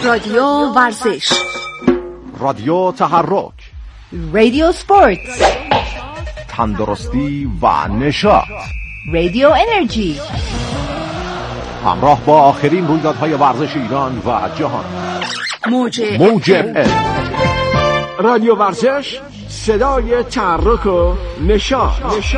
رادیو ورزش، رادیو تحرک، رادیو سپورت، تندرستی و نشاط، رادیو انرژی. همراه با آخرین رویدادهای ورزش ایران و جهان. موج رادیو ورزش، صدای تحرک و نشاط.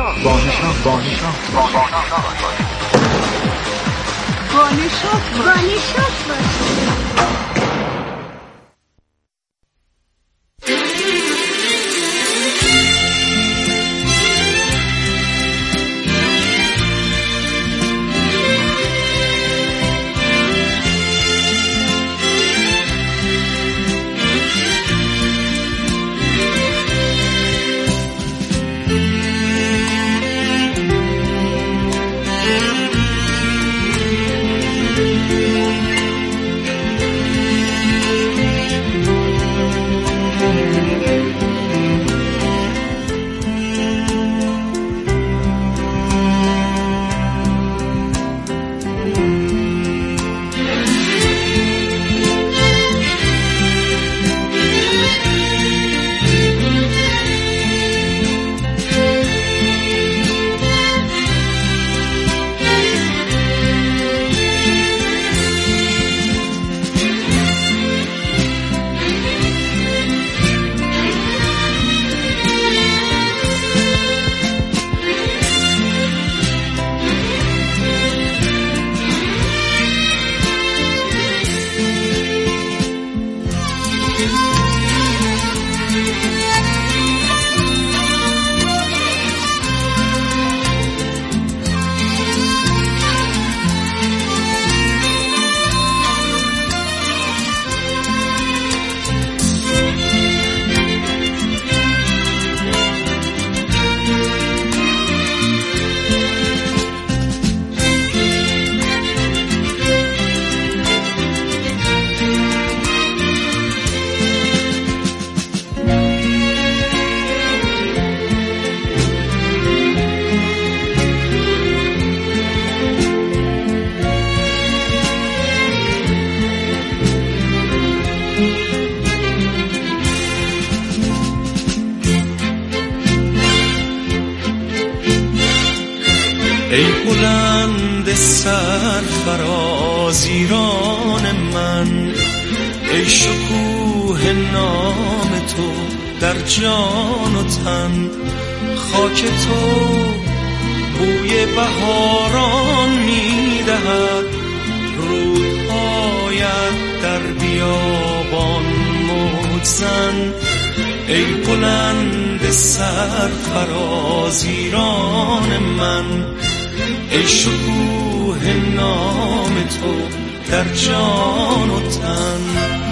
ای بلند سرفراز ایران من، ای شکوه نام تو در جان و تن، خاک تو بوی بهاران میدهد، رودهایت در بیابان موج زن. ای بلند سرفراز ایران من، ای شکوه نام تو در جان و تن.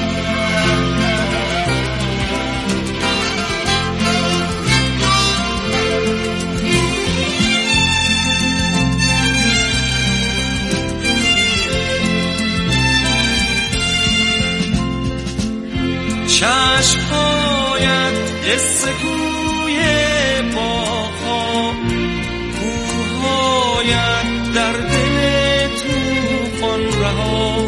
چشم‌هایت قصه گوی باغ‌ها، کوه‌هایت در دل طوفان رها،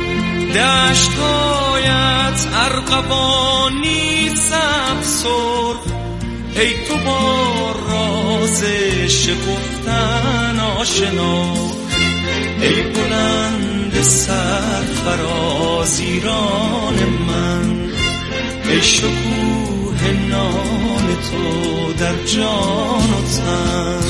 دشت‌هایت ارغوانی سبز سرخ. ای تو با راز شکفتن آشنا، ای بلند سرفراز ایران من، ای شکوه نام تو در جان و تن.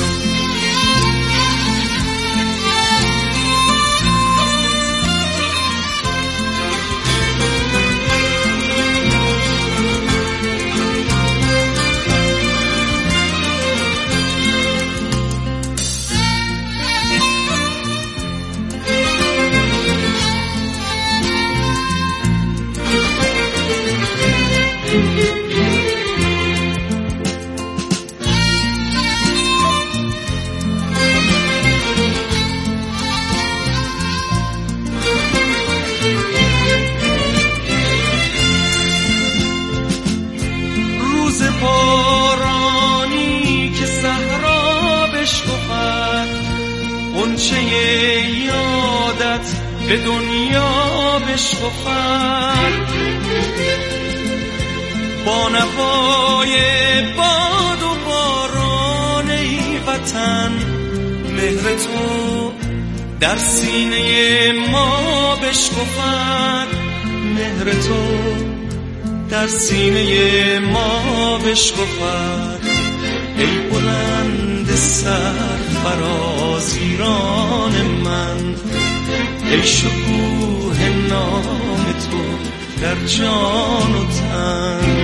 به دنیا بشکفد با نوای باد و باران ای وطن مهر تو در سینه ما بشکفد مهر تو در سینه ما بشکفد ای بلند سرفراز ایران من ای شکوه نام تو در جان و تن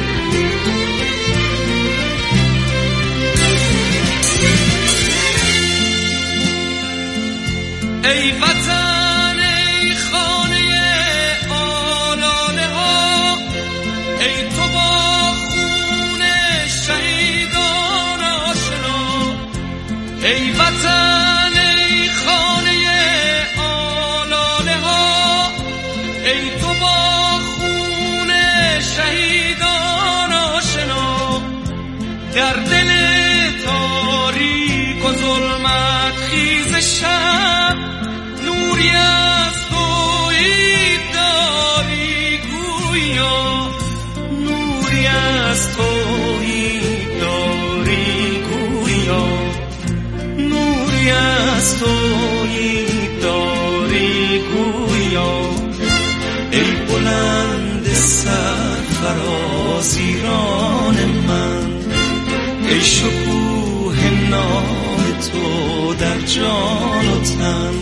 ای وطن ای خانه آلاله ها ای تو با خون شهیدان آشنا ای وطن ای خانه آلاله ها ای تو با خون شهیدان آشنا در دل تاریک و ظلمت خیز شب نوری از تویی داری گویا نوری از تویی داری گویا نوری از تویی داری گویا ای بلند سرفراز ایران من ای شکوه نام تو در جان و تن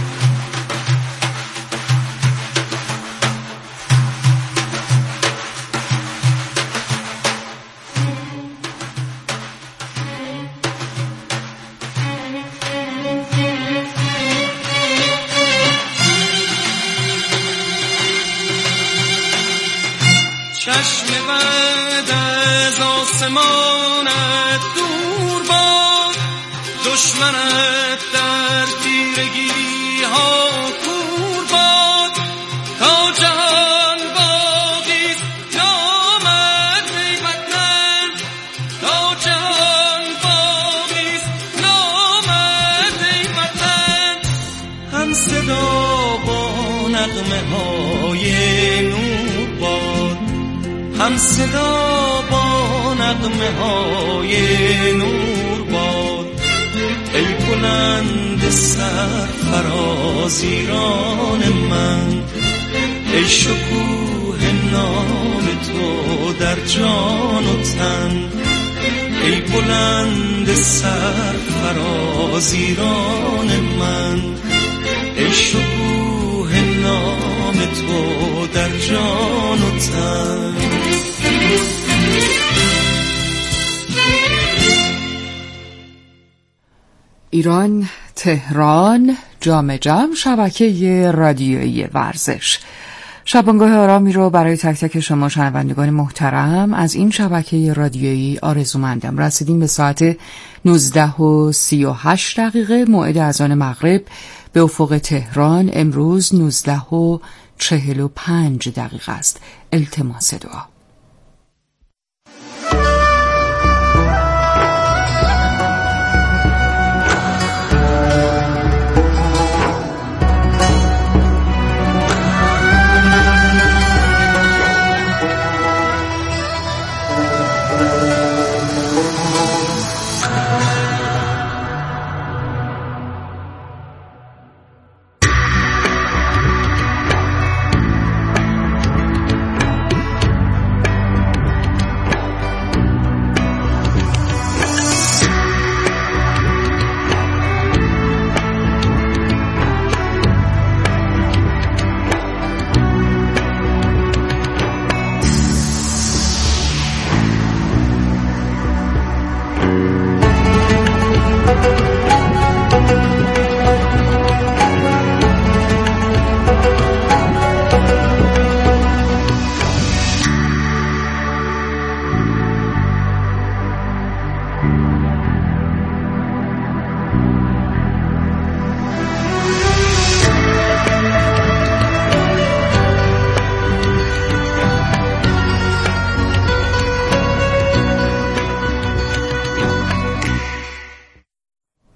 چشم بد از آسمانت دور باد دشمنت در تیرگی ها کور باد تا جهان باقیست نامت ای وطن تا جهان باقیست نامت ای وطن هم صدا با نغمه های نور باد هم صدا با نغمه های نور باد ای بلند سرفراز ایران من ای شکوه نام تو در جان و تن ای بلند سرفراز ایران من ای شکوه نام تو در جان و تن ایران، تهران، جام جم، شبکه رادیویی ورزش. شبانگاه آرامی رو برای تک تک شما شنوندگان محترم از این شبکه رادیویی آرزومندم. رسیدیم به ساعت 19:38 موعد اذان مغرب به افق تهران. امروز 19:45 است. التماس دعا.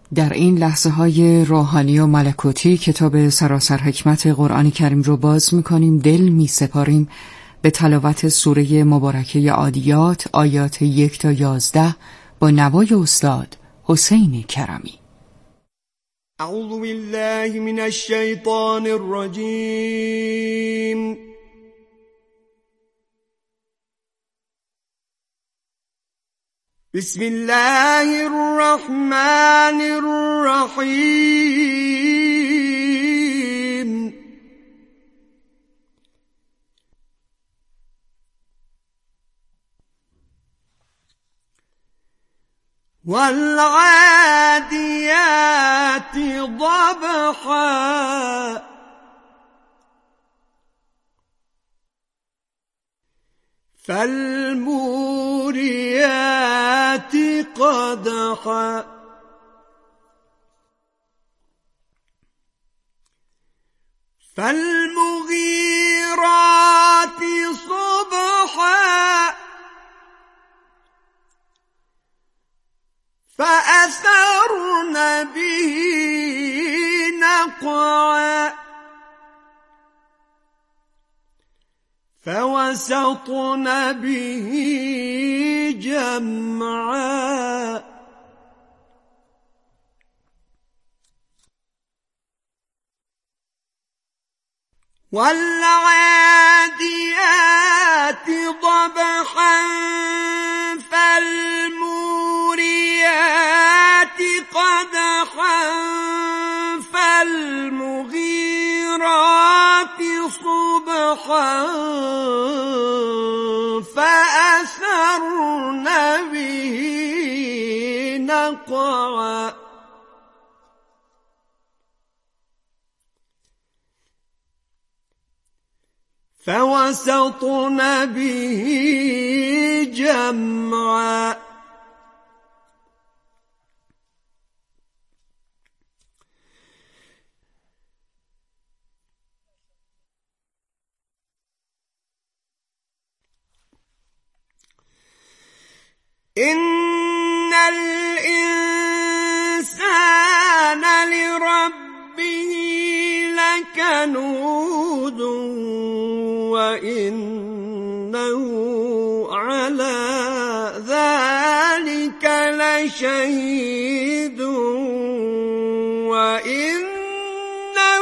در این لحظه های روحانی و ملکوتی کتاب سراسر حکمت قرآن کریم رو باز می‌کنیم، دل می‌سپاریم به تلاوت سوره مبارکه عادیات آیات 1 تا 11 با نوای استاد حسین کرمی. اعوذ بالله من الشیطان الرجیم. بسم الله الرحمن الرحیم. والعادیات ضبحا فالموريات قدحا فالمغيرات صبحا فأثرن به نقعا فوسطن به جمعا والعاديات ضبحا فالموريات قدحا فالمغيرات صبحا فأثرن به نقعا فوسطن به جمعا إن الإنسان لربه لكنود وإنه على ذلك لشهيد وإنه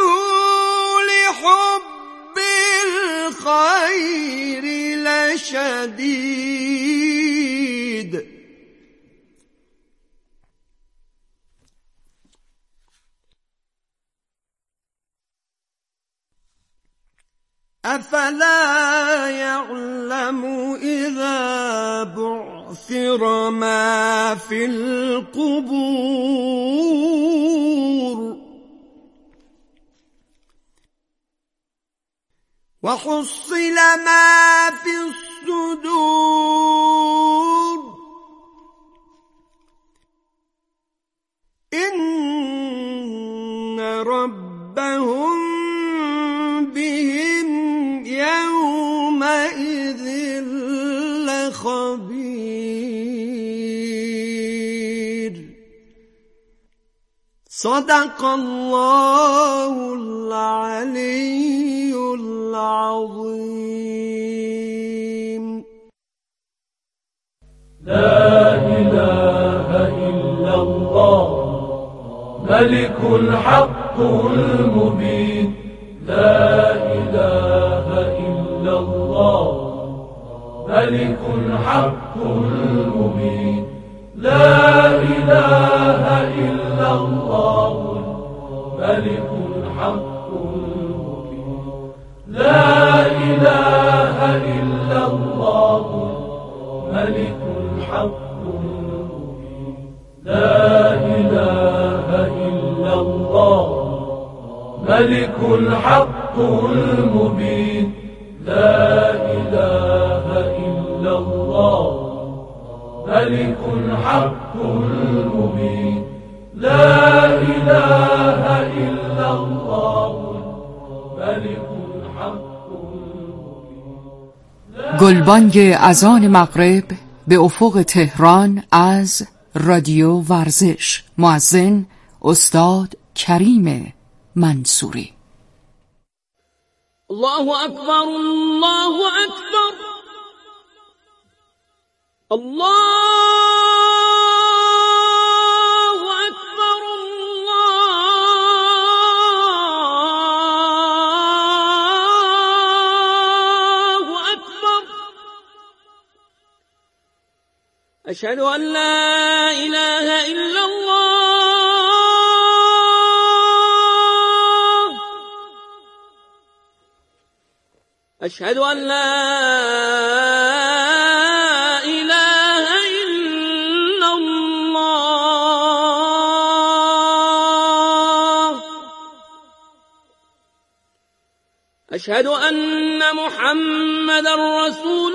لحب الخير لشديد أفلا يعلم إذا بعثر ما في القبور وحصل ما في الصدور إن ربهم بهم يومئذ لخبير. صدق الله العلي العظيم. لا إله إلا الله ملك الحق المبين. لا إله إلا الله ملك الحق المبين. لا إله إلا الله ملك الحق المبين. لا إله إلا الله ملك الحق المبين. لا إله إلا الله ملك الحق المبين. لا إله إلا الله ملك الحق المبين. لا إله إلا الله ملك الحق المبين. گلبانگ اذان مغرب به افق تهران از رادیو ورزش. مؤذن استاد کریم منصوری. الله اکبر، الله اکبر، الله اکبر، الله اکبر. اشهد ان لا اله الا الله، اشهد ان لا اله الا الله، اشهد ان محمدا رسول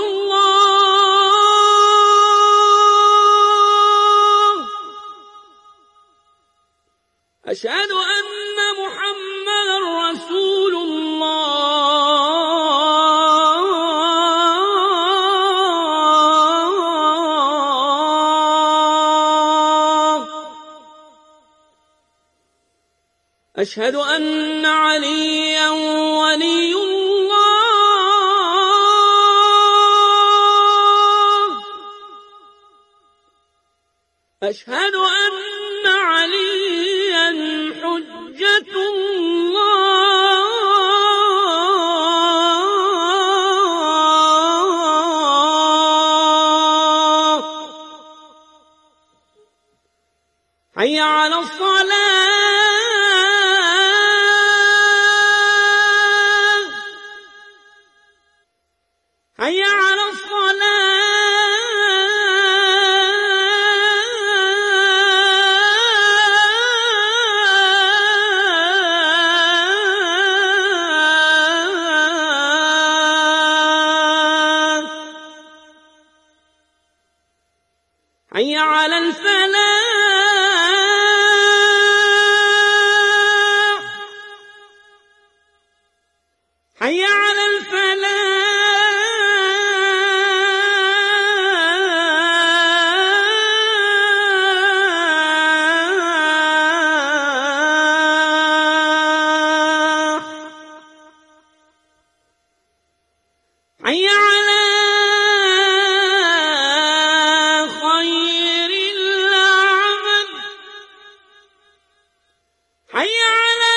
الله، اشهد ان محمدا رسول الله، أشهد أن عليا ولي الله، أشهد أن عليا حجة الله. حي على الصلاة، حي على الصلاة، حي على الفلاح، حي على الفلاح. حي على خير العمل، حي على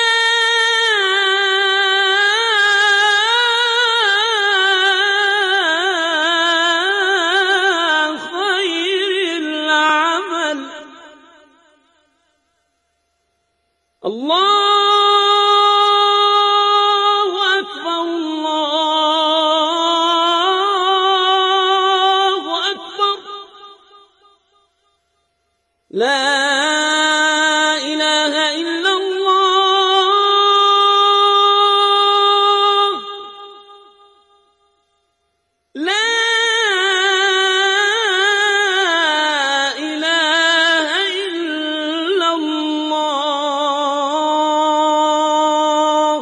خير العمل. الله أكبر، الله أكبر، لا إله إلا الله، لا إله إلا الله.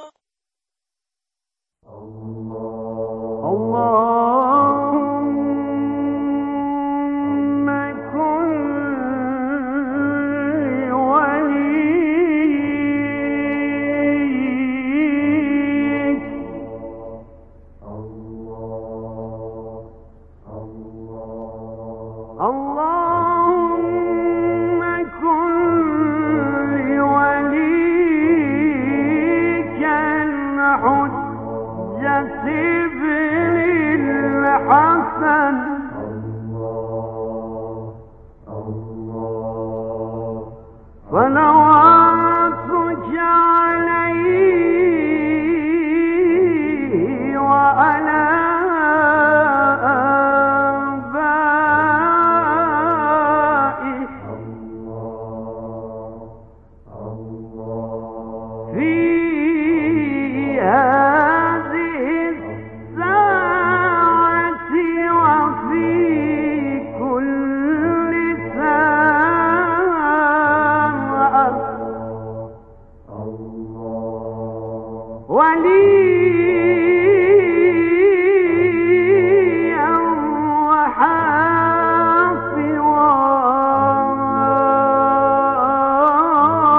اللهم كن لي وليك، اللهم كن لي وليك الحجة ابن الحسن، صلواتك عليه وعلى آبائه في هذه الساعة وفي كل ساعة، وليا وحافظا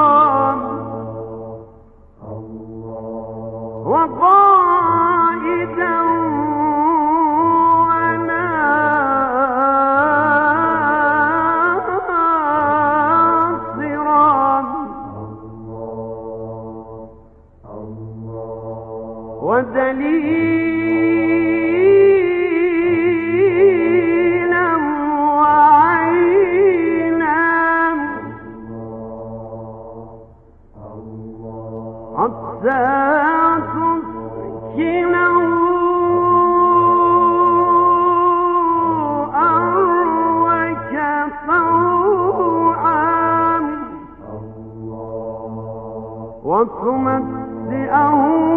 ودليلا وعينا حتى تسكنه أرضك طوعا وتمتعه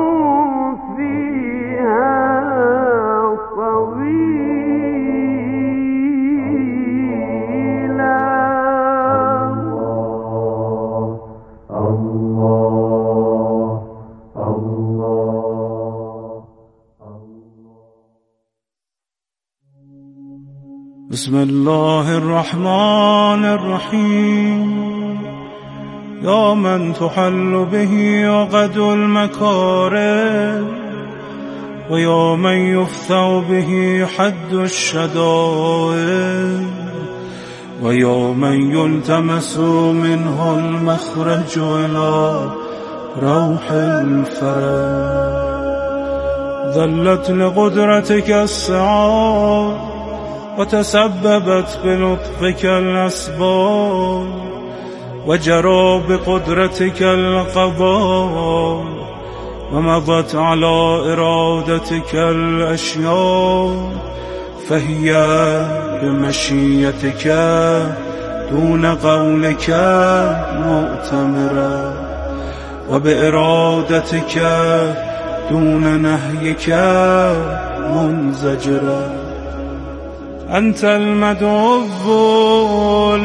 فيها طويلا. بسم الله الرحمن الرحيم. يا من تحل به عقد المكارم ويا من يفتح به حد الشدائد ويا من يلتمس منه المخرج إلى روح الفرج. ذلت لقدرتك السعاد وتسببت بلطفك الأسباب وجرى بقدرتك القضاء ومضت على إرادتك الأشياء فهي بمشيتك دون قولك مؤتمرة وبإرادتك دون نهيك منزجرة. أنت المدعو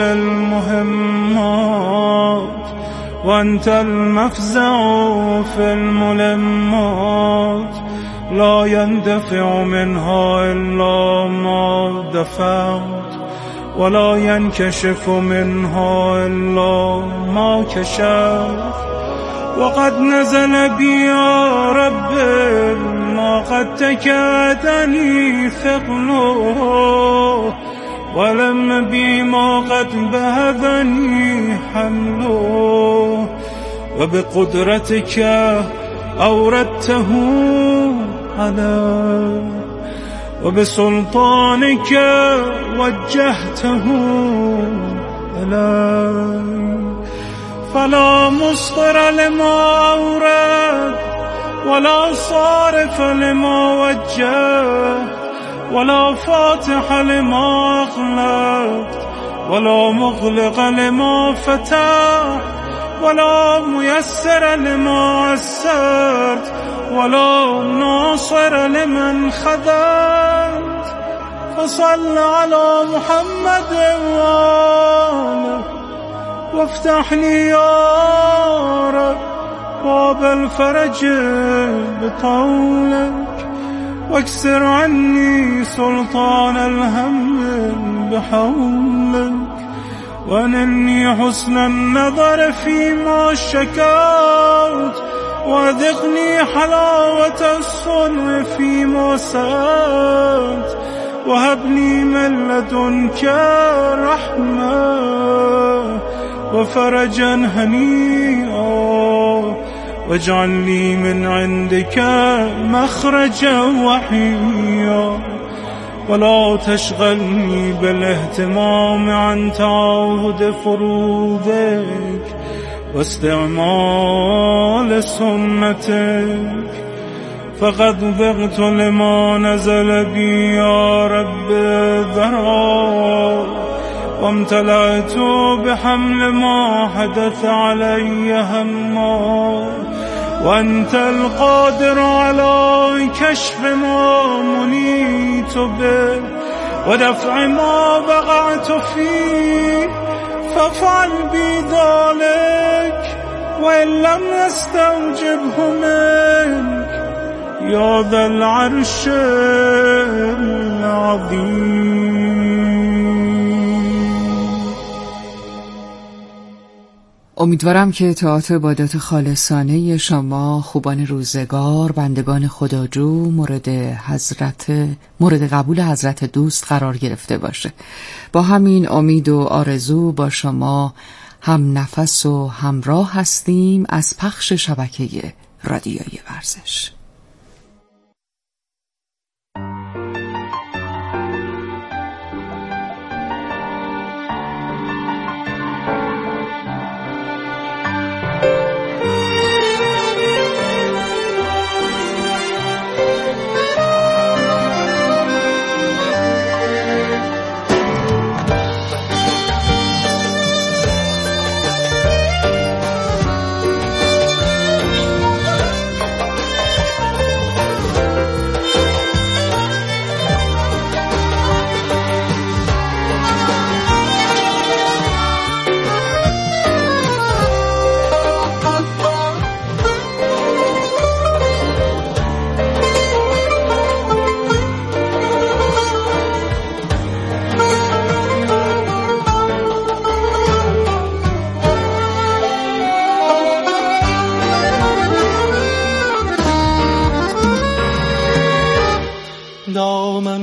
للمهمات وأنت المفزع في الملمات لا يندفع منها إلا ما دفعت ولا ينكشف منها إلا ما كشفت. وقد نزل بي يا رب ما قد تكادني ثقله ولم بي ما قد بهذني حمله وبقدرتك أوردته علي وبسلطانك وجهته إلي. فلا مصدر لما أورد ولا صارف لما وجه ولا فاتح لما أغلقت ولا مغلق لما فتح ولا ميسر لما أسرت ولا ناصر لمن خذلت. فصل على محمد وآله وافتح لي يا رب باب الفرج بطولك واكسر عني سلطان الهم بحولك وانني حسن النظر فيما شكوت وذقني حلاوة الصنع فيما سألت وهبني من لدنك رحمة وفرجا هنيئا واجعل لي من عندك مخرجا وحيا ولا تشغلني بالاهتمام عن تعاهد فروضك واستعمال سنتك. فقد ضغت لما نزل بي يا رب ذرا وامتلأت بحمل ما حدث علي هما وأنت القادر على كشف ما منيت به ودفع ما وقعت فيه فافعل بي ذلك وإن لم يستوجبه منك يا ذا العرش العظيم. امیدوارم که اطاعت و عبادات خالصانه شما خوبان روزگار بندگان خداجو مورد قبول حضرت دوست قرار گرفته باشه. با همین امید و آرزو با شما هم نفس و همراه هستیم از پخش شبکه رادیویی ورزش.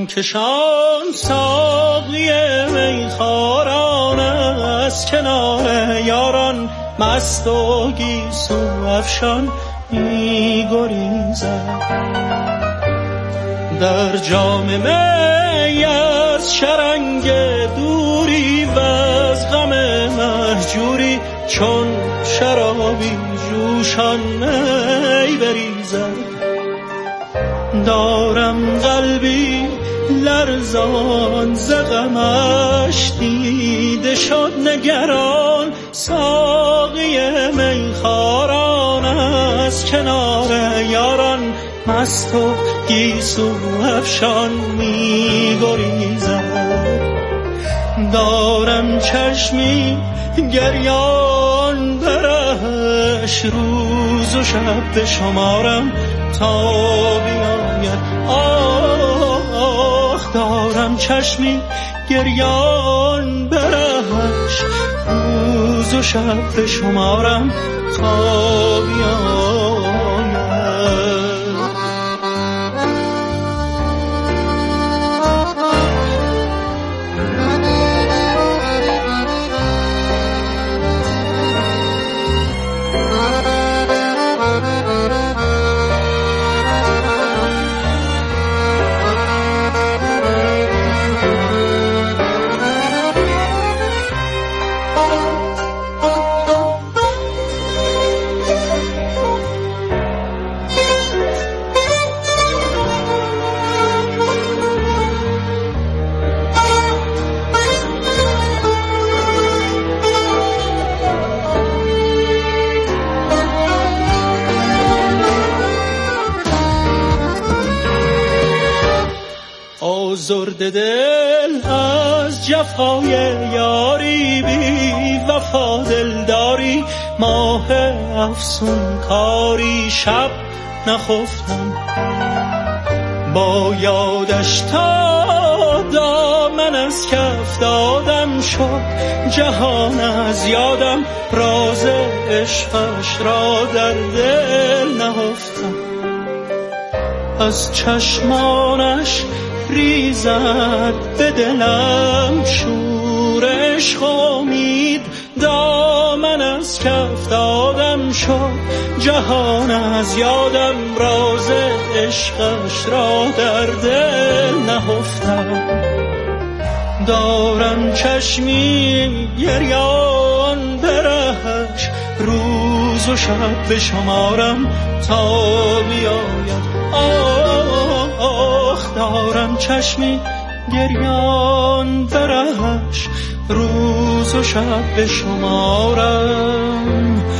کشان ساقی میخواران از کنار یاران مست و گیسو افشان می گریزد. در جام می از شرنگ دوری و از غم مهجوری چون شرابی جوشان می بریزد. دارم قلبی لرزان ز غمش دیده شد نگران ساقی میخواران از کنار یاران مست و گیسو افشان می گریزد. دارم چشمی گریان برش روز و شب بشمارم تا بیاید. آه دارم چشمی گریان برش روز و شب بشمارم تا بیاید. آزرده دل از جفای یاری بی وفا دلداری ماه افسون کاری شب نخفتم با یادش تا دامن از کف دادم شد جهان از یادم راز عشقش را در دل نهفتم. از چشمانش ریزد به دلم شور عشق و امید دامن از کف دادم شد جهان از یادم راز عشقش را در دل نهفتم. دارم چشمی گریان برهش روز و شب بشمارم تا بیاید. آه دارم چشمی گریان برهش روز و شب بشمارم